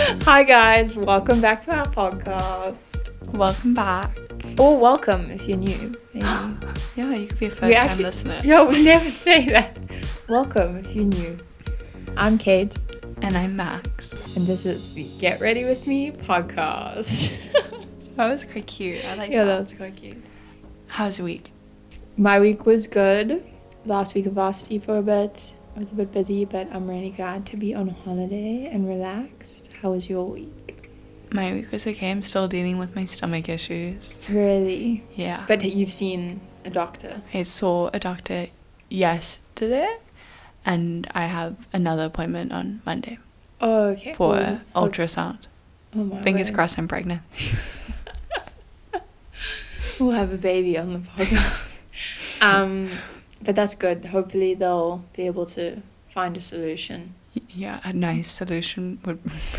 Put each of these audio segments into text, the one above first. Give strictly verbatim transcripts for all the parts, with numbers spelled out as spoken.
Hi guys, welcome back to our podcast. Welcome back. Or welcome if you're new. Maybe. Yeah, you could be a We first time actually- listener. Yeah, we never say that. Welcome if you're new. I'm Kate, And I'm Max. and this is the Get Ready With Me podcast. That was quite cute. I like yeah, that. that was quite cute. How's your week? My week was good. Last week of varsity for a bit. I was a bit busy, but I'm really glad to be on holiday and relaxed. How was your week? My week was okay. I'm still dealing with my stomach issues. Really? Yeah. But you've seen a doctor? I saw a doctor yesterday, and I have another appointment on Monday Oh, okay. for Oh, oh, ultrasound. Oh my Fingers word. crossed I'm pregnant. We'll have a baby on the podcast. um, but that's good. Hopefully they'll be able to find a solution. Yeah, a nice solution would...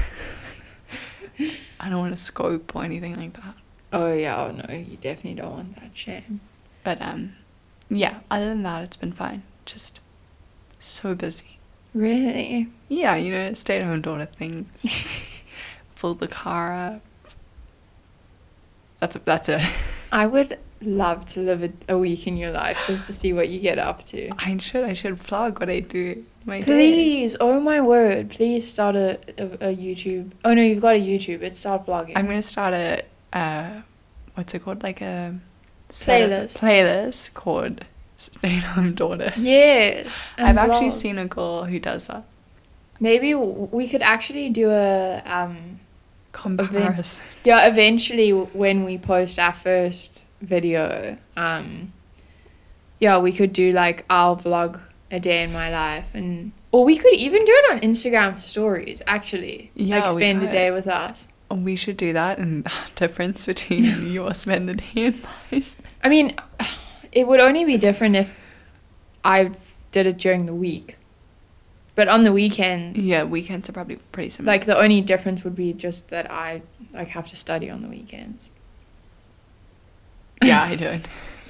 I don't want to scope or anything like that. Oh yeah, oh no, you definitely don't want that shame. But, um, yeah, other than that, it's been fine. Just so busy. Really? Yeah, you know, stay-at-home daughter things. Fill the car up. That's that's it. I would love to live a, a week in your life just to see what you get up to. I should I should vlog what I do my day. Please, oh my word, please start a, a, a YouTube. Oh no, you've got a YouTube. It's start vlogging. I'm gonna start a uh, what's it called? Like a set of- Playlist. Playlist called Stay-at-home Daughter. Yes. and I've actually vlog. seen a girl who does that. Maybe w- we could actually do a um. Comparison. Yeah, eventually w- when we post our first video, um, yeah, we could do like our vlog a day in my life, and or we could even do it on Instagram stories. Actually, Yeah, like we spend a could. day with us. We should do that, and the difference between your spend the day and mine. I mean, it would only be different if I did it during the week, but on the weekends, Yeah, weekends are probably pretty similar. like the only difference would be just that I like have to study on the weekends. Yeah, I don't.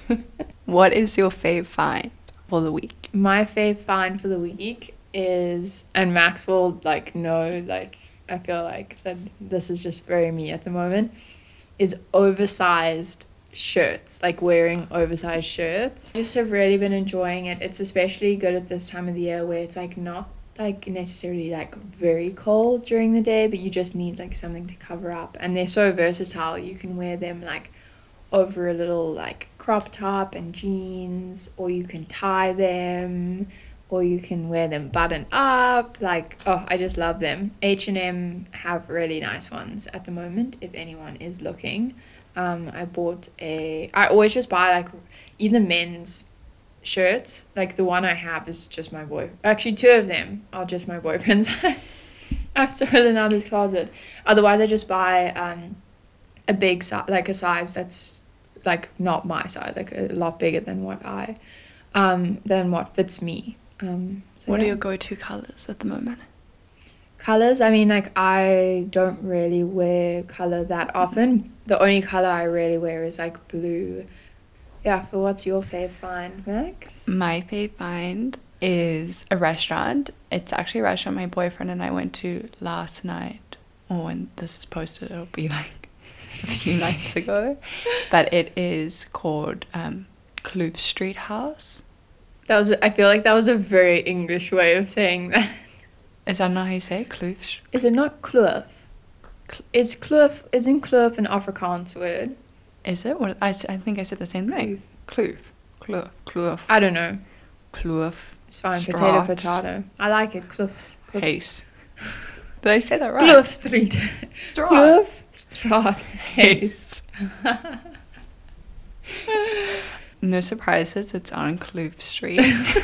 What is your fave find for the week? My fave find for the week is, and Max will like know, like I feel like that this is just very me at the moment, is oversized shirts, like wearing oversized shirts. I just have really been enjoying it. It's especially good at this time of the year where it's like not like necessarily like very cold during the day, but you just need like something to cover up, and they're so versatile. You can wear them like over a little like crop top and jeans, or you can tie them, or you can wear them buttoned up. Like, oh, I just love them. H and M have really nice ones at the moment if anyone is looking. um I bought a I always just buy like either men's shirts, like the one I have is just my boy actually two of them are just my boyfriend's. I've stolen out his closet. Otherwise I just buy um a big size, like a size that's like not my size, like a lot bigger than what I um than what fits me. um so What yeah. are your go-to colors at the moment? Colors, I mean, like I don't really wear color that often. The only color I really wear is like blue. Yeah, but what's your fave find, Max? My fave find is a restaurant. It's actually a restaurant my boyfriend and I went to last night. Or when this is posted, it'll be like a few nights ago. But it is called um, Kloof Street House. That was I feel like that was a very English way of saying that. Is that not how you say it? Kloof? Sh- Is it not kloof? Is kloof, isn't kloof an Afrikaans word? Is it? What I, s- I think I said the same thing. Kloof. Kloof. Kloof. I don't know. Kloof. It's fine, Straat. potato, potato. I like it, kloof. kloof. Hayes. Did I say that right? Kloof Street. Straat. Kloof Straat. Hayes. No surprises, it's on Kloof Street.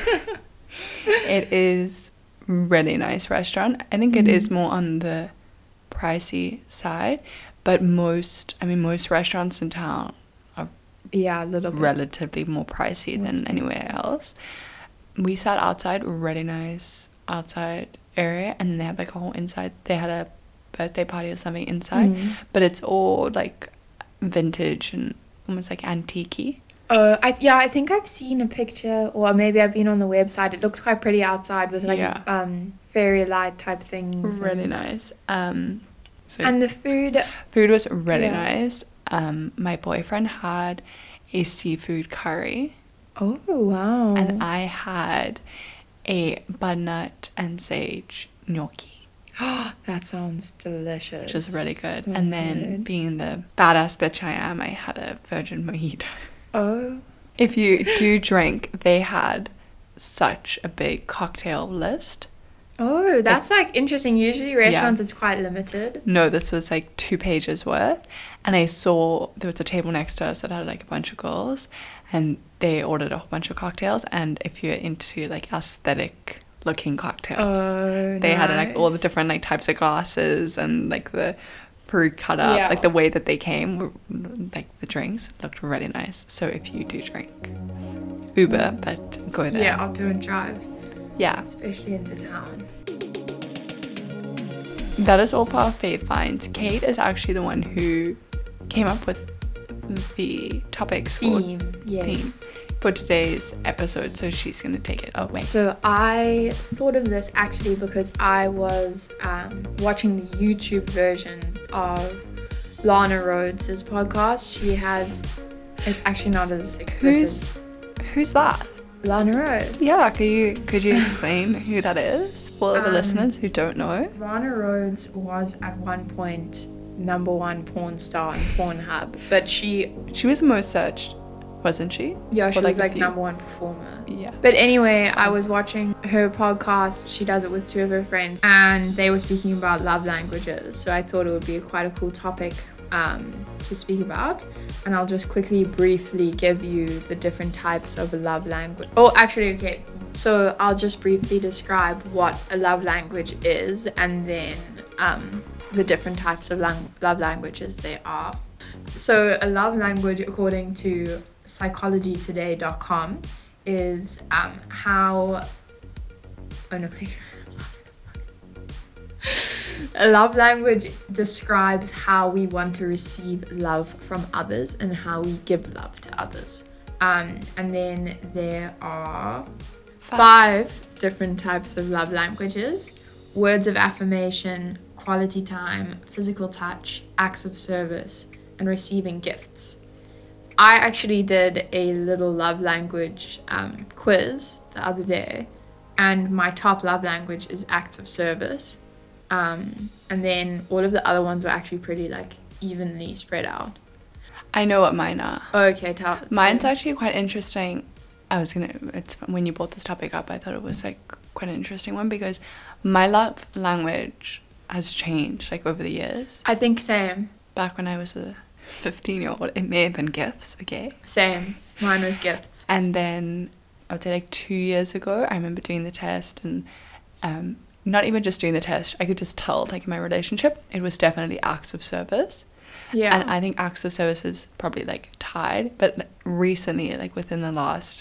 It is really nice restaurant. I think it Mhm. is more on the pricey side, but most, I mean, most restaurants in town are Yeah, a little bit. relatively more pricey More than anywhere expensive. else. We sat outside, really nice outside area, and then they had like a whole inside. They had a birthday party or something inside, Mhm. but it's all like vintage and almost like antique-y. Uh, I yeah, I think I've seen a picture, or maybe I've been on the website. It looks quite pretty outside with like Yeah. um fairy light type things. Really and- nice. Um, So And the food, food was really Yeah. nice. Um, my boyfriend had a seafood curry, oh wow. and I had a butternut and sage gnocchi, That sounds delicious. which is really good. Oh, And then, good. being the badass bitch I am, I had a virgin mojito. Oh. If you do drink, they had such a big cocktail list. Oh, that's like interesting. Usually restaurants Yeah. it's quite limited. No, this was like two pages worth. And I saw there was a table next to us that had like a bunch of girls, and they ordered a whole bunch of cocktails. And if you're into like aesthetic looking cocktails, Oh, they had like all the nice. different like types of glasses and like the fruit cut up, Yeah. like the way that they came, were- like the drinks looked really nice. So if you do drink, Uber, but go there. Yeah, I'll do a drive, Yeah. especially into town. That is all for our fave finds. Kate is actually the one who came up with the topics for Theme, yes. theme for today's episode, so she's gonna take it away. So I thought of this actually because I was um, watching the YouTube version of Lana Rhodes' podcast. She has, it's actually not as explicit. Who's who's that? Lana Rhodes. Yeah, could you could you explain who that is for the Um, listeners who don't know? Lana Rhodes was at one point number one porn star on Pornhub, but she, She was the most searched, wasn't she? yeah, she For, was a like few- number one performer. Yeah. But anyway, I was watching her podcast. She does it with two of her friends, and they were speaking about love languages. So I thought it would be quite a cool topic um, to speak about. And I'll just quickly, briefly give you the different types of love language. Oh, actually, okay. So I'll just briefly describe what a love language is, and then um, the different types of lang- love languages there are. So a love language, according to psychology today dot com, is um, how oh no a love language describes how we want to receive love from others and how we give love to others. Um, and then there are five different types of love languages: words of affirmation, quality time, physical touch, acts of service, and receiving gifts. I actually did a little love language um, quiz the other day, and my top love language is acts of service. Um, and then all of the other ones were actually pretty like evenly spread out. I know what mine are. Okay, tell. Mine's so- actually quite interesting. I was gonna. It's when you brought this topic up, I thought it was like quite an interesting one because my love language has changed like over the years. I think same, Back when I was a fifteen-year-old, it may have been gifts, okay. same. Mine was gifts. And then I would say like two years ago, I remember doing the test and um, not even just doing the test. I could just tell like in my relationship, it was definitely acts of service. Yeah. And I think acts of service is probably like tied, but recently, like within the last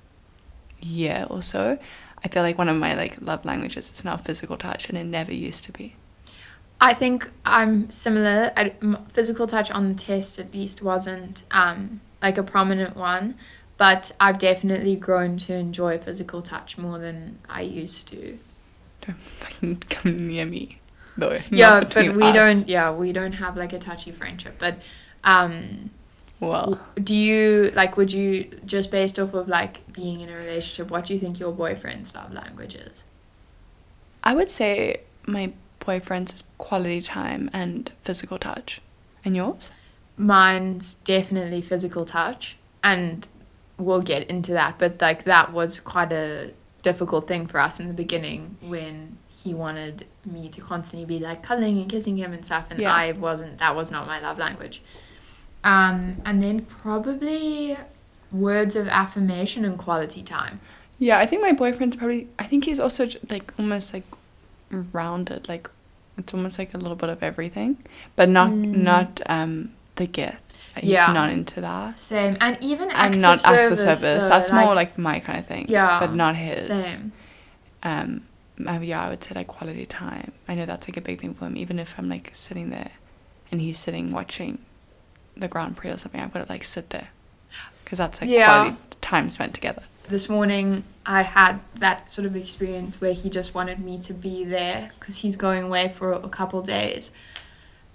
year or so, I feel like one of my like love languages is now physical touch, and it never used to be. I think I'm similar. I, m- physical touch on the test at least wasn't um, like a prominent one, but I've definitely grown to enjoy physical touch more than I used to. Don't fucking come near me, though. not Yeah, but between we us. don't. Yeah, we don't have like a touchy friendship. But um, Well, do you like? Would you just based off of like being in a relationship? What do you think your boyfriend's love language is? I would say my boyfriend's is quality time and physical touch. And yours? Mine's definitely physical touch, and we'll get into that. But like that was quite a difficult thing for us in the beginning when he wanted me to constantly be like cuddling and kissing him and stuff, and Yeah. I wasn't. That was not my love language. Um, and then probably words of affirmation and quality time. Yeah, I think my boyfriend's probably, I think he's also j- like almost like rounded, like it's almost like a little bit of everything, but not Mm. not um the gifts. He's Yeah. not into that. Same, and even And acts not of service. acts of service. so, That's more like my kind of thing. Yeah, But not his. same. Um, uh, yeah, I would say like quality time. I know that's like a big thing for him. Even if I'm like sitting there and he's sitting watching the Grand Prix or something, I've got to like sit there because that's like Yeah. quality time spent together. This morning I had that sort of experience where he just wanted me to be there because he's going away for a couple days.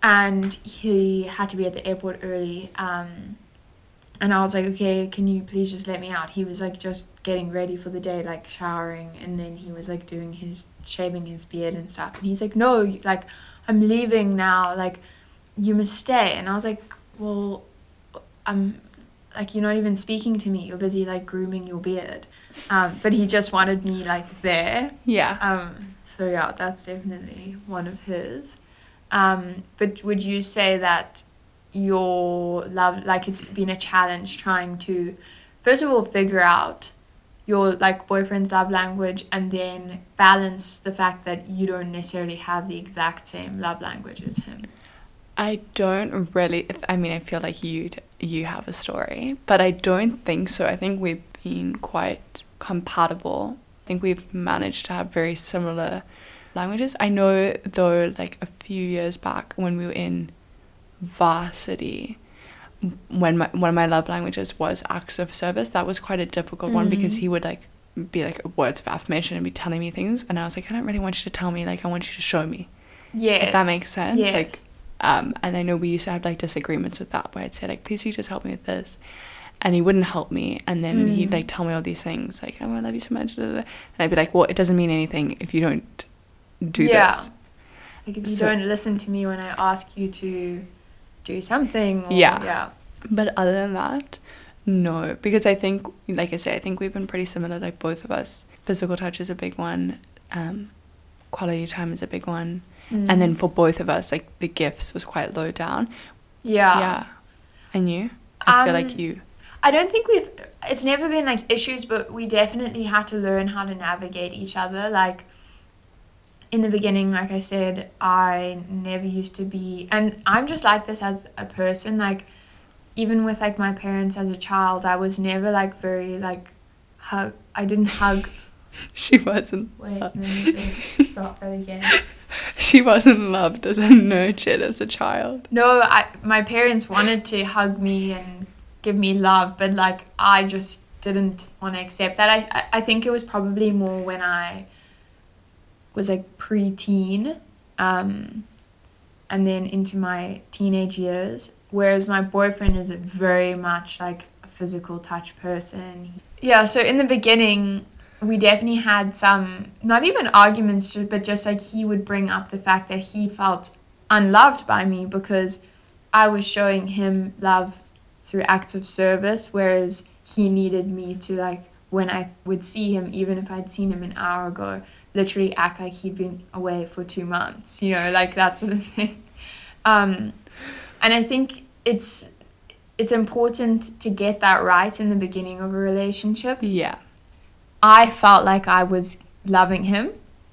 and he had to be at the airport early. Um, and I was like, okay, can you please just let me out? He was like just getting ready for the day, like showering, and then he was like doing his, shaving his beard and stuff. And he's like, no, like, I'm leaving now, like, you must stay. And I was like, well, I'm, like, you're not even speaking to me, you're busy, like, grooming your beard. Um, but he just wanted me, like, there. Yeah. Um. So, yeah, that's definitely one of his. Um. But would you say that your love, like, it's been a challenge trying to, first of all, figure out your, like, boyfriend's love language, and then balance the fact that you don't necessarily have the exact same love language as him? I don't really, I mean, I feel like you you have a story, but I don't think so. I think we've been quite compatible. I think we've managed to have very similar languages. I know, though, like a few years back when we were in varsity, when my, one of my love languages was acts of service, that was quite a difficult mm. one, because he would like be like words of affirmation and be telling me things, and I was like, I don't really want you to tell me, like, I want you to show me. Yes. If that makes sense. Yes. Like, um, and I know we used to have like disagreements with that, where I'd say like, please, you just help me with this, and he wouldn't help me, and then mm. he'd like tell me all these things, like, oh, I love you so much, and I'd be like, well, it doesn't mean anything if you don't do yeah. this. Like, if you so, don't listen to me when I ask you to do something. Or, yeah. yeah. But other than that, no, because I think, like I say, I think we've been pretty similar, like both of us. Physical touch is a big one. Um, quality time is a big one. Mm. And then for both of us, like, the gifts was quite low down. Yeah. Yeah. And you? I um, feel like you... I don't think we've... It's never been, like, issues, but we definitely had to learn how to navigate each other. Like, in the beginning, like I said, I never used to be... And I'm just like this as a person. Like, even with, like, my parents as a child, I was never, like, very, like, hug... I didn't hug... She wasn't... Wait, let me just stop that again. She wasn't loved as a nurtured as a child. No, I my parents wanted to hug me and give me love, but, like, I just didn't want to accept that. I, I think it was probably more when I was, like, pre-teen, um, and then into my teenage years, whereas my boyfriend is very much, like, a physical touch person. Yeah, so in the beginning... we definitely had some, not even arguments, but just like he would bring up the fact that he felt unloved by me because I was showing him love through acts of service, whereas he needed me to, like, when I would see him, even if I'd seen him an hour ago, literally act like he'd been away for two months, you know, like that sort of thing. Um, and I think it's it's important to get that right in the beginning of a relationship. Yeah. I felt like I was loving him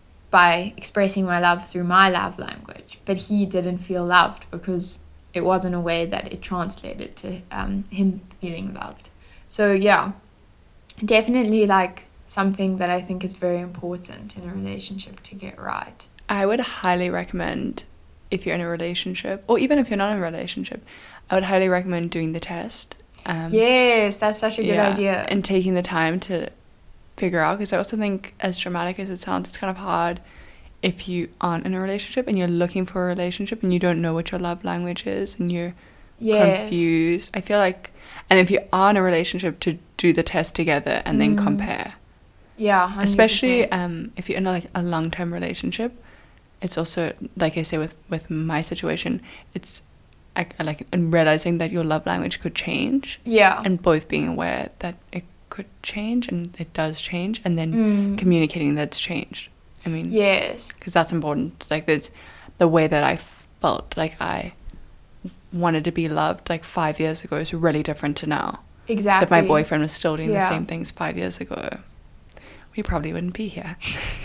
by expressing my love through my love language, but he didn't feel loved because it wasn't a way that it translated to um, him feeling loved. So yeah, definitely, like, something that I think is very important in a relationship to get right. I would highly recommend, if you're in a relationship, or even if you're not in a relationship, I would highly recommend doing the test. Um, yes, that's such a good yeah, idea. And taking the time to figure out, because I also think, as dramatic as it sounds, it's kind of hard if you aren't in a relationship and you're looking for a relationship and you don't know what your love language is and you're yes. confused. I feel like, and if you are in a relationship, to do the test together and mm. then compare. Yeah, one hundred percent. Especially um, if you're in a, like a long-term relationship, it's also, like I say with, with my situation, it's I, I like and realizing that your love language could change. Yeah. And both being aware that it could change, and it does change, and then mm. communicating that's changed. I mean, yes, because that's important. Like, there's the way that I felt like I wanted to be loved like five years ago is really different to now. Exactly. So if my boyfriend was still doing yeah. the same things five years ago, we probably wouldn't be here.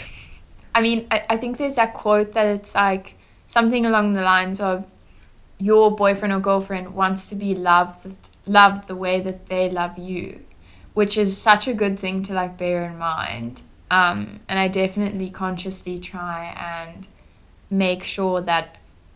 I mean, I, I think there's that quote that it's like something along the lines of, your boyfriend or girlfriend wants to be loved loved the way that they love you, which is such a good thing to, like, bear in mind. Um, and I definitely consciously try and make sure that,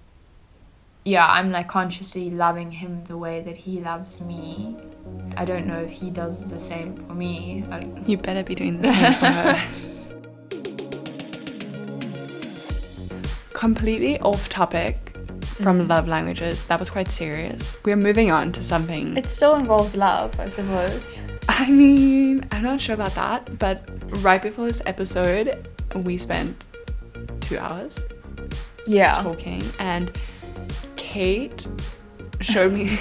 yeah, I'm, like, consciously loving him the way that he loves me. I don't know if he does the same for me. I don't know. You better be doing the same for her. Completely off topic from love languages. That was quite serious. We're moving on to something. It still involves love, I suppose. I mean, I'm not sure about that, but right before this episode, we spent two hours Yeah. talking, and Kate showed me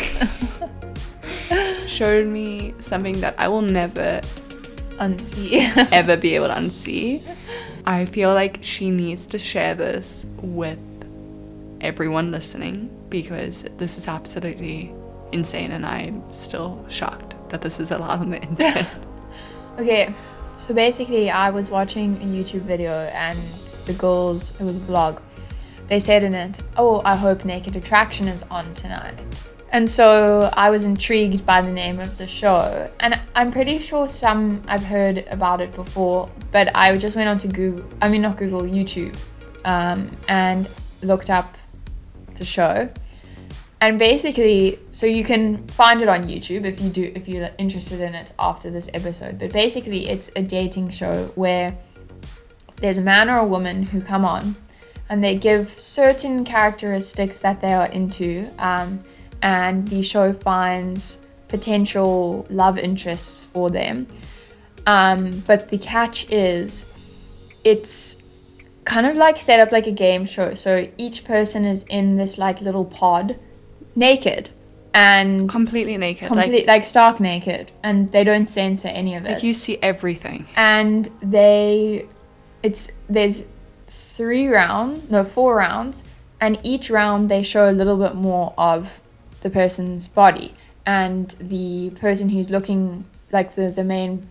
showed me something that I will never Unsee. ever be able to unsee. I feel like she needs to share this with everyone listening, because this is absolutely insane, and I'm still shocked that this is allowed on the internet. Okay, so basically I was watching a YouTube video and the girls, it was a vlog, they said in it, oh, I hope Naked Attraction is on tonight. And so I was intrigued by the name of the show, and I'm pretty sure some, I've heard about it before, but I just went on to Google, I mean not Google, YouTube, um, and looked up the show. And basically, so you can find it on YouTube if you do, if you're interested in it after this episode. But basically, it's a dating show where there's a man or a woman who come on, and they give certain characteristics that they are into, um, and the show finds potential love interests for them. Um, but the catch is, it's kind of like set up like a game show. So each person is in this like little pod, naked, and Completely naked. complete like, like stark naked, and they don't censor any of it. like you see everything. And they, it's there's three rounds, no four rounds, and each round they show a little bit more of the person's body, and the person who's looking like the the main,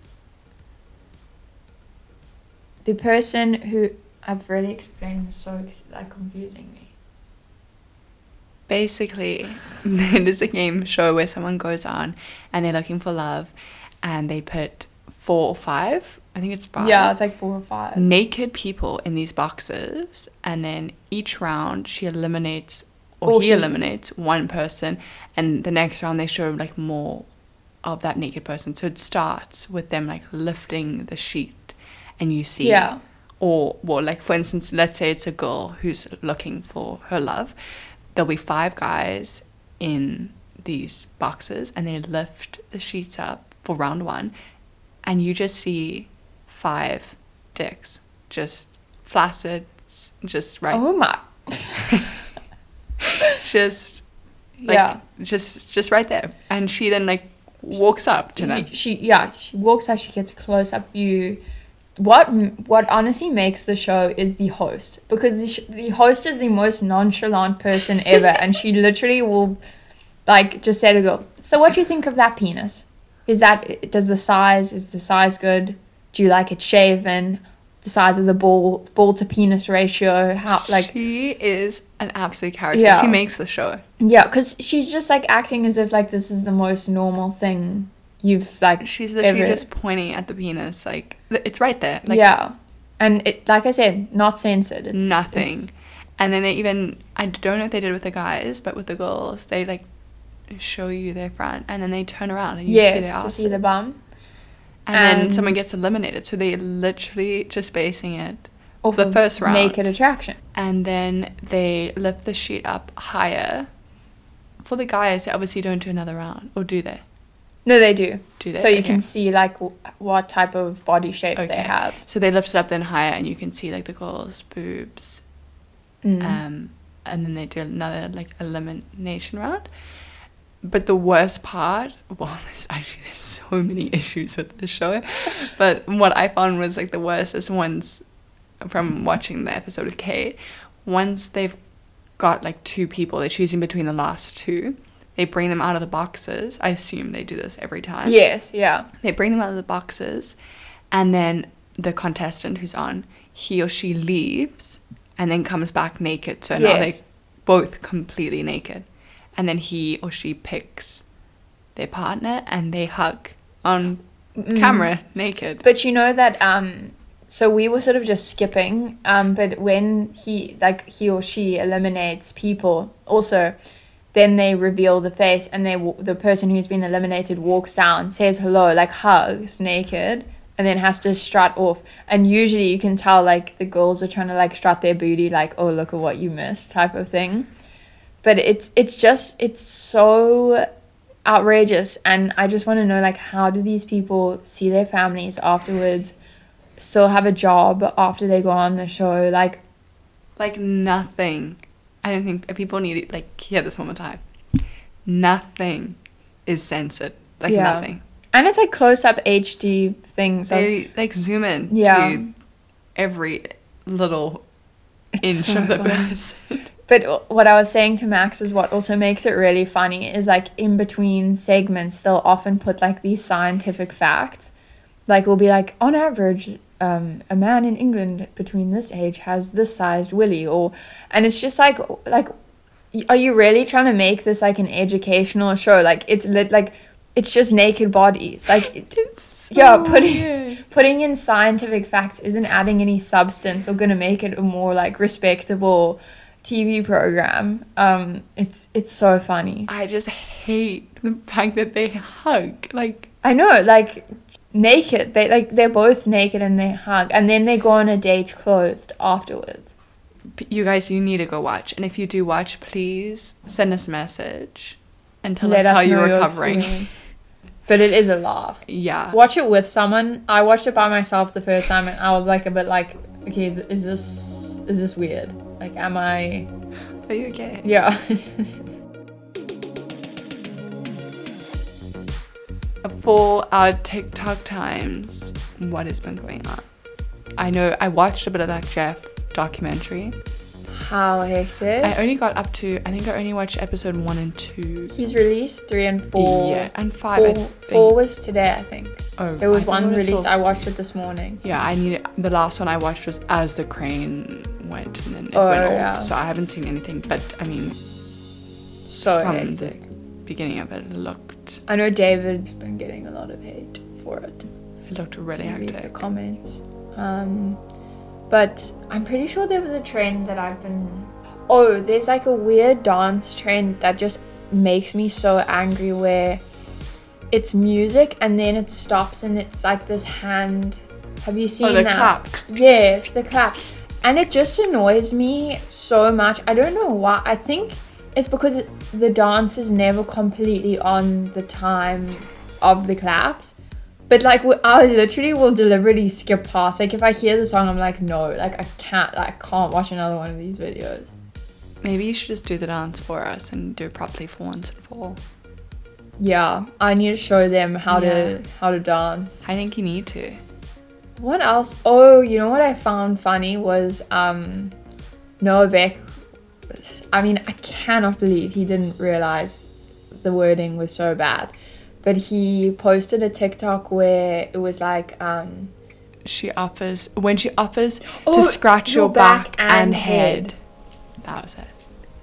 the person who, I've really explained this so like confusing me. Basically, it is a game show where someone goes on and they're looking for love, and they put four or five, I think it's five. Yeah, it's like four or five. Naked people in these boxes, and then each round she eliminates, or, Or he he- eliminates one person, and the next round they show like more of that naked person. So it starts with them like lifting the sheet, and you see, Yeah. or well, like for instance, let's say it's a girl who's looking for her love. There'll be five guys in these boxes, and they lift the sheets up for round one, and you just see five dicks, just flaccid, s- just right, Oh my. just like Yeah. just just right there. And she then like walks up to them. She yeah, she walks up, she gets a close up view. What what honestly makes the show is the host, because the sh- the host is the most nonchalant person ever, and she literally will like just say to the girl, so what do you think of that penis? Is that, does the size, is the size good? Do you like it shaven? The size of the ball ball to penis ratio? How like She is an absolute character. Yeah. She makes the show. yeah, because she's just like acting as if like this is the most normal thing you've like She's literally ever- just pointing at the penis, like th- it's right there. Like yeah, and it, like I said, not censored. It's, nothing. it's- And then they even, I don't know if they did it with the guys, but with the girls, they like show you their front, and then they turn around and you see their yes, to asses. see the bum And, then And- someone gets eliminated. So they're literally just basing it. off The of first round. Naked Attraction. And then they lift the sheet up higher. For the guys, they obviously don't do another round. Or do they? No, they do. Do they? So you Okay. can see like w- what type of body shape Okay. they have. So they lift it up then higher, and you can see like the girls' boobs. Mm. Um, and then they do another like elimination round. But the worst part, well, there's actually there's so many issues with this show, but what I found was like the worst is once, from watching the episode with Kate, once they've got like two people, they're choosing between the last two, they bring them out of the boxes. I assume they do this every time. Yes, yeah. They bring them out of the boxes, and then the contestant who's on, he or she leaves and then comes back naked. So now Yes. they're both completely naked. And then he or she picks their partner and they hug on Mm. camera naked. But you know that um so we were sort of just skipping um but when he like he or she eliminates people, also then they reveal the face, and they wa- the person who's been eliminated walks down, says hello, like hugs naked, and then has to strut off. And usually you can tell like the girls are trying to like strut their booty, like, oh, look at what you missed type of thing. but it's it's just it's so outrageous, and I just want to know, like, how do these people see their families afterwards, still have a job after they go on the show? Like, like nothing. I don't think people need to, like, hear this one more time. Nothing is censored. Like, yeah. nothing. And it's like close-up H D things. They like zoom in yeah. to every little it's inch so of the funny. person. But what I was saying to Max is what also makes it really funny is, like, in between segments, they'll often put, like, these scientific facts. Like, we'll be like, on average, um, a man in England between this age has this sized willy, or, and it's just like, like, are you really trying to make this, like, an educational show? Like, it's lit, like, it's just naked bodies. Like, It's so yeah, putting weird. putting in scientific facts isn't adding any substance or gonna make it a more, like, respectable T V program. Um, it's it's so funny. I just hate the fact that they hug. Like, I know, like, naked. They like they're both naked and they hug, and then they go on a date clothed afterwards. you guys, you need to go watch. And if you do watch, please send us a message and tell Let us how us you're know your recovering. experience. But it is a laugh. Yeah. Watch it with someone. I watched it by myself the first time, and I was like a bit like, okay, th- is this is this weird? Like, am I? Are you okay? Yeah. For our TikTok times, what has been going on? I know I watched a bit of that Jeff documentary. How hectic. I only got up to, I think I only watched episode one and two. He's released three and four. Yeah, and five, I Four, think. four was today, I think. Oh, There was I one thought I release. saw- I watched it this morning. Yeah, I need the last one I watched was As the Crane Went, and then it Oh, went off. yeah. So I haven't seen anything, but I mean, So from hectic. the beginning of it, it looked, I know David's been getting a lot of hate for it. it looked really Read the hectic. comments. Um, but I'm pretty sure there was a trend that I've been. Oh, there's like a weird dance trend that just makes me so angry, where it's music and then it stops and it's like this hand. Have you seen Oh, the that? clap. Yes, the clap. And it just annoys me so much. I don't know why. I think it's because the dance is never completely on the time of the claps. But, like, I literally will deliberately skip past. Like, if I hear the song, I'm like, no. Like, I can't, like, I can't watch another one of these videos. Maybe you should just do the dance for us and do it properly for once and for all. Yeah, I need to show them how Yeah. to how to dance. I think you need to. What else? Oh, you know what I found funny was um, Noah Beck. I mean, I cannot believe he didn't realize the wording was so bad. But he posted a TikTok where it was like, um, She offers, when she offers Oh, to scratch your, your back, back and, and head. head. That was it.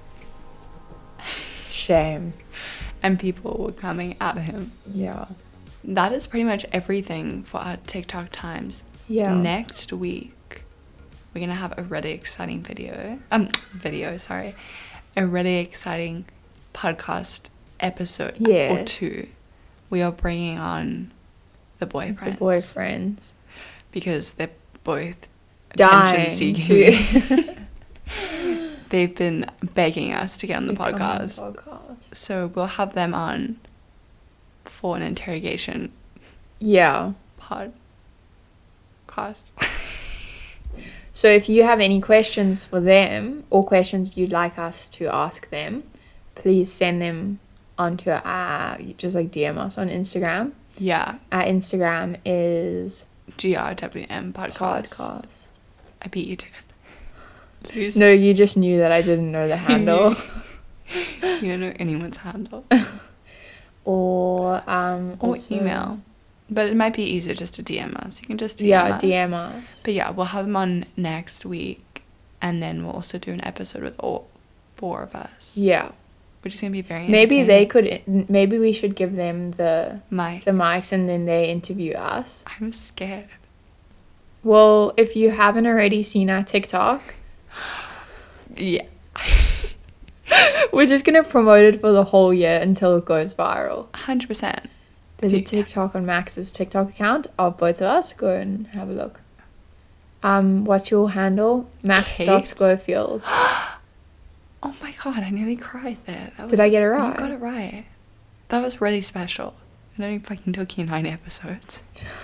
shame. And people were coming at him. Yeah. That is pretty much everything for our TikTok times. Yeah. Next week, we're going to have a really exciting video. Um, video, sorry. A really exciting podcast episode or Yes. two. We are bringing on the boyfriends. The boyfriends. Because they're both Dying attention to seeking. They've been begging us to get on the to come on podcast. the podcast. So we'll have them on for an interrogation Yeah. podcast. So if you have any questions for them or questions you'd like us to ask them, please send them onto our, just like D M us on Instagram. Yeah. Our Instagram is G R W M podcast. podcast. I beat you to it. Lose. No, you just knew that I didn't know the handle. You don't know anyone's handle. Or um Or also- email. But it might be easier just to D M us. You can just D M Yeah, us. D M us. But yeah, we'll have them on next week. And then we'll also do an episode with all four of us. Yeah. Which is going to be very Maybe they entertaining. could maybe we should give them the Mics. the mics and then they interview us. I'm scared. Well, if you haven't already seen our TikTok, Yeah. we're just gonna promote it for the whole year until it goes viral. one hundred percent. There's a Yeah. TikTok on Max's TikTok account of both of us. Go and have a look. Um, what's your handle? Max Kate? dot Schofield. Oh my god, I nearly cried there. That Did was, I get it right? You got it right. That was really special. It only fucking took you nine episodes.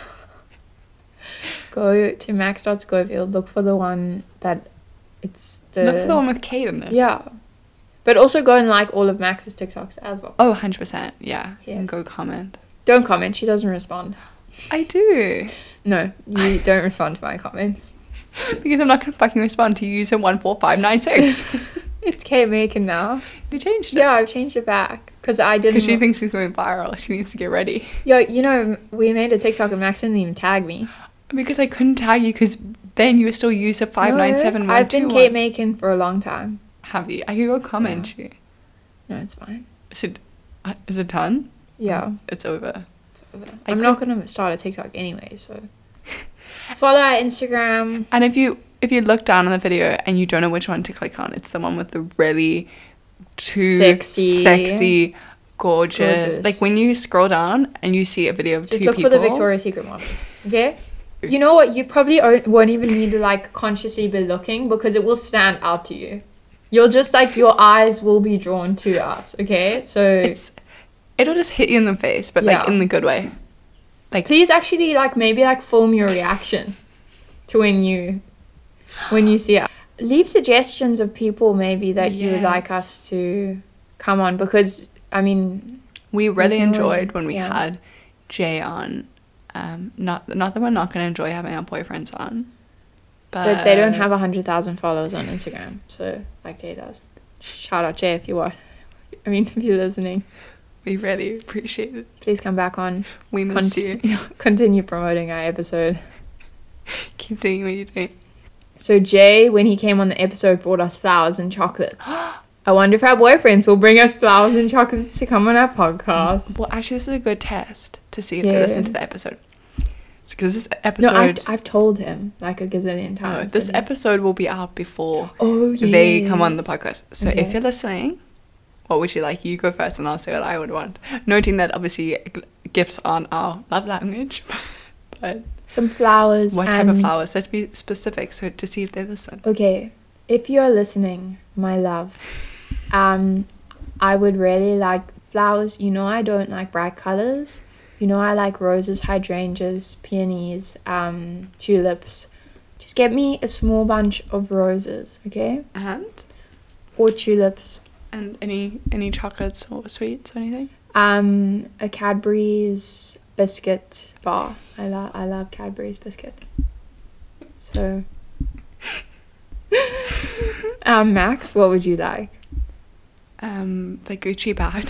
Go to Max dot Schofield. Look for the one that it's the... Look for the one with Kate in it. Yeah. But also go and like all of Max's TikToks as well. Oh, one hundred percent. Yeah. Yes. And go comment. Don't comment. She doesn't respond. I do. No, you don't respond to my comments. Because I'm not going to fucking respond to user one four five nine six. It's Kate Macon now. You changed it? Yeah, I've changed it back. Because I didn't... Because she thinks she's going viral. She needs to get ready. Yo, you know, we made a TikTok and Max didn't even tag me. Because I couldn't tag you because then you were still user five nine seven one two one. I've been Kate Macon for a long time. Have you? I can go comment yeah. you. No, it's fine. Is it, uh, is it done? Yeah. Oh, it's over. It's over. I I'm could... not going to start a TikTok anyway, so... Follow our Instagram. And if you if you look down on the video and you don't know which one to click on, it's the one with the really too sexy, sexy gorgeous. gorgeous. Like when you scroll down and you see a video of Just two people. Just look for the Victoria's Secret models, okay? You know what? You probably won't even need to like consciously be looking because it will stand out to you. You'll just like your eyes will be drawn to us, okay? So it's it'll just hit you in the face, but yeah. like in the good way. Like please actually like maybe like film your reaction to when you when you see it. Leave suggestions of people maybe that yes. you would like us to come on because I mean we really enjoyed when we yeah. had Jay on. Um, not not that we're not going to enjoy having our boyfriends on, but, but they don't have a hundred thousand followers on Instagram, so like Jay does. Shout out Jay if you are. I mean, if you're listening, we really appreciate it. Please come back on. We miss Con- you. Continue promoting our episode. Keep doing what you're doing. So Jay, when he came on the episode, brought us flowers and chocolates. I wonder if our boyfriends will bring us flowers and chocolates to come on our podcast. Well, actually, this is a good test to see if yes. they listen to the episode. Because this episode... No, I've, I've told him like a gazillion times. Oh, this episode will be out before oh, yes. they come on the podcast. So okay. if you're listening, what would you like? You go first and I'll say what I would want. Noting that obviously gifts aren't our love language. But some flowers. What type and... of flowers? Let's be specific so to see if they listen. Okay. If you're listening, my love, um, I would really like flowers. You know I don't like bright colours. You know I like roses, hydrangeas, peonies, um, tulips. Just get me a small bunch of roses, okay? And? Or tulips. And any any chocolates or sweets or anything? Um, a Cadbury's biscuit bar. I love I love Cadbury's biscuit. So... um, Max, what would you like? Um, the Gucci bag.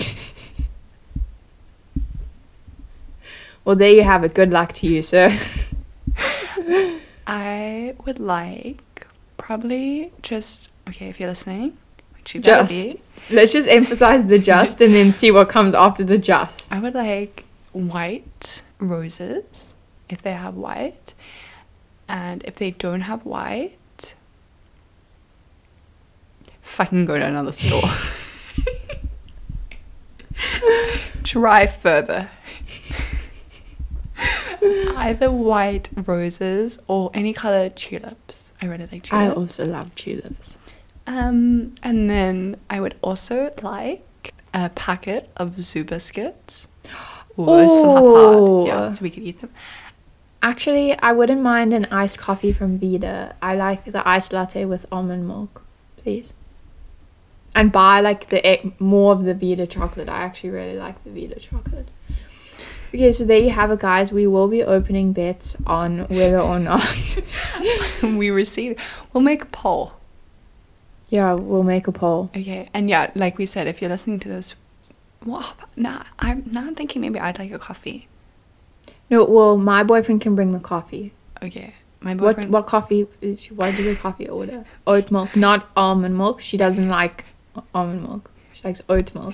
Well, there you have it. Good luck to you, sir. I would like probably just okay if you're listening. Which you just be. Let's just emphasize the just and then see what comes after the just. I would like white roses if they have white, and if they don't have white. Fucking go to another store. Drive further. Either white roses or any color tulips. I really like tulips. I also love tulips. Um, and then I would also like a packet of Zoo biscuits. Oh, yeah, so we could eat them. Actually, I wouldn't mind an iced coffee from Vida. I like the iced latte with almond milk, please. And buy like the more of the Vida chocolate. I actually really like the Vida chocolate. Okay, so there you have it, guys. We will be opening bets on whether or not we receive. We'll make a poll. Yeah, we'll make a poll. Okay, and yeah, like we said, if you're listening to this, well, now I'm now I'm thinking maybe I'd like a coffee. No, well, my boyfriend can bring the coffee. Okay, my boyfriend. What what coffee is? What do your coffee order? Oat milk, not almond milk. She doesn't like almond milk. She likes oat milk.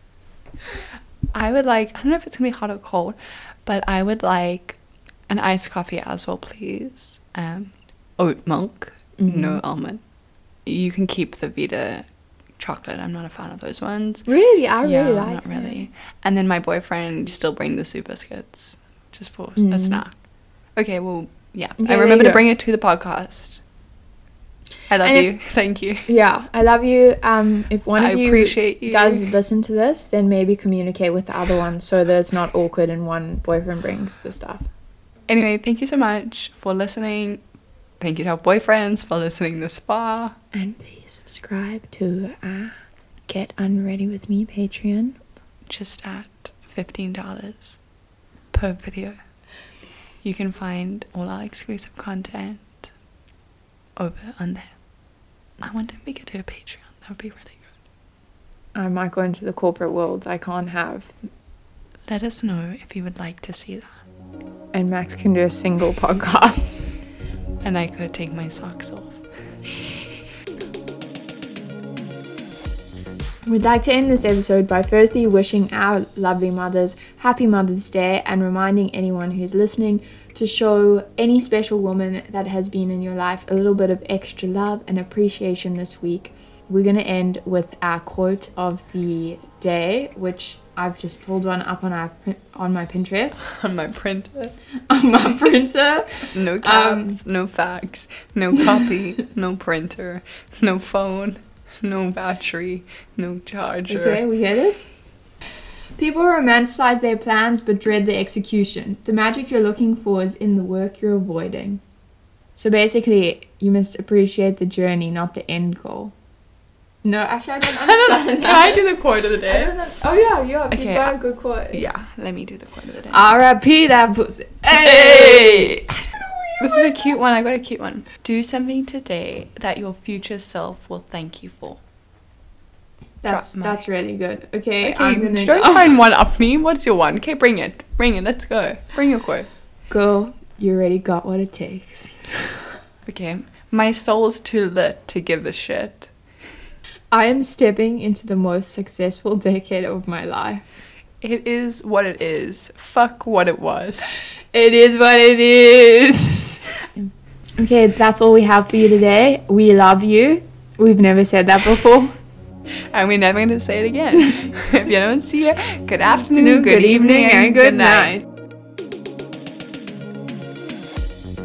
I would like, I don't know if it's going to be hot or cold, but I would like an iced coffee as well, please. Um, oat milk, mm-hmm. no almond. You can keep the Vida chocolate. I'm not a fan of those ones. Really? I yeah, really like not them. really. And then my boyfriend still bring the Zoo biscuits just for mm. a snack. Okay, well, yeah. Okay, I remember to bring it to the podcast. I love And you. if- Thank you. Yeah, I love you. Um, if one I of you appreciate you. does listen to this, then maybe communicate with the other one so that it's not awkward and one boyfriend brings the stuff. Anyway, thank you so much for listening. Thank you to our boyfriends for listening this far. And please subscribe to uh, Get Unready With Me Patreon. Just at fifteen dollars per video. You can find all our exclusive content over on there. I wonder if we could do a Patreon. That would be really good. I might go into the corporate world. I can't have. Let us know if you would like to see that. And Max can do a single podcast. And I could take my socks off. We'd like to end this episode by firstly wishing our lovely mothers Happy Mother's Day and reminding anyone who's listening to show any special woman that has been in your life a little bit of extra love and appreciation this week. We're going to end with our quote of the day, which I've just pulled one up on our on my Pinterest. On my printer. On my printer. No caps, um, no fax, no copy, no printer, no phone, no battery, no charger. Okay, we get it? People romanticize their plans but dread the execution. The magic you're looking for is in the work you're avoiding. So basically, you must appreciate the journey, not the end goal. No, actually, I don't understand. Can I do the quote of the day? I don't know. Oh, yeah, yeah. Okay, Okay, you got I- a good quote. Yeah, let me do the quote of the day. R I P that pussy. Hey! This is a cute one. I got a cute one. Do something today that your future self will thank you for. That's Drop that's mic. really good. Okay, Okay, I'm gonna don't try and one up me. What's your one? Okay, bring it. Bring it. Let's go. Bring your quote. Girl, you already got what it takes. Okay. My soul's too lit to give a shit. I am stepping into the most successful decade of my life. It is what it is. Fuck what it was. It is what it is. Okay, that's all we have for you today. We love you. We've never said that before. And we're never going to say it again. If you don't see it, good afternoon, good, good evening, evening, and and good good night. night.